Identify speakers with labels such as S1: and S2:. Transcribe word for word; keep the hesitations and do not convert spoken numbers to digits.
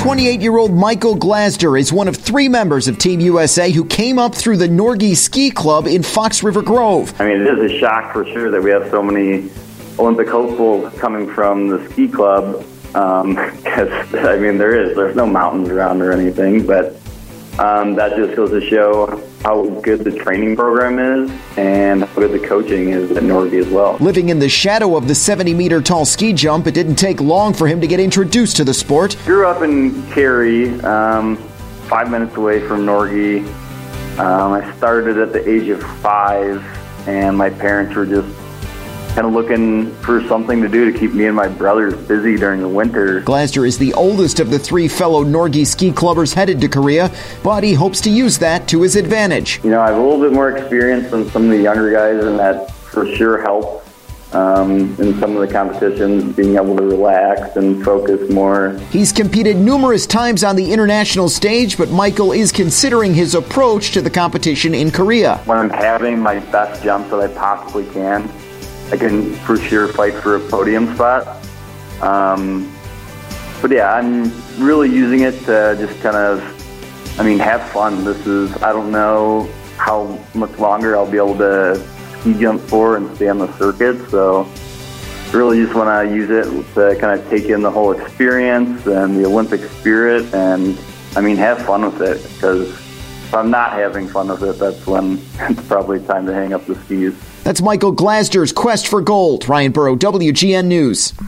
S1: twenty-eight-year-old Michael Glasder is one of three members of Team U S A who came up through the Norge Ski Club in Fox River Grove.
S2: I mean, it is a shock for sure that we have so many Olympic hopefuls coming from the ski club. Um, because, I mean, there is. There's no mountains around or anything, but um, that just goes to show how good the training program is and how good the coaching is at Norge as well.
S1: Living in the shadow of the seventy-meter tall ski jump, it didn't take long for him to get introduced to the sport.
S2: Grew up in Cary, um, five minutes away from Norge. Um, I started at the age of five, and my parents were just kind of looking for something to do to keep me and my brothers busy during the winter.
S1: Glasder is the oldest of the three fellow Norge ski clubbers headed to Korea, but he hopes to use that to his advantage.
S2: You know, I have a little bit more experience than some of the younger guys, and that for sure helps um, in some of the competitions, being able to relax and focus more.
S1: He's competed numerous times on the international stage, but Michael is considering his approach to the competition in Korea.
S2: When I'm having my best jumps that I possibly can, I can for sure fight for a podium spot. Um, but yeah, I'm really using it to just kind of, I mean, have fun. This is, I don't know how much longer I'll be able to ski jump for and stay on the circuit. So really just want to use it to kind of take in the whole experience and the Olympic spirit and, I mean, have fun with it, because if I'm not having fun with it, that's when it's probably time to hang up the skis.
S1: That's Michael Glasder's quest for gold. Ryan Burrow, W G N News.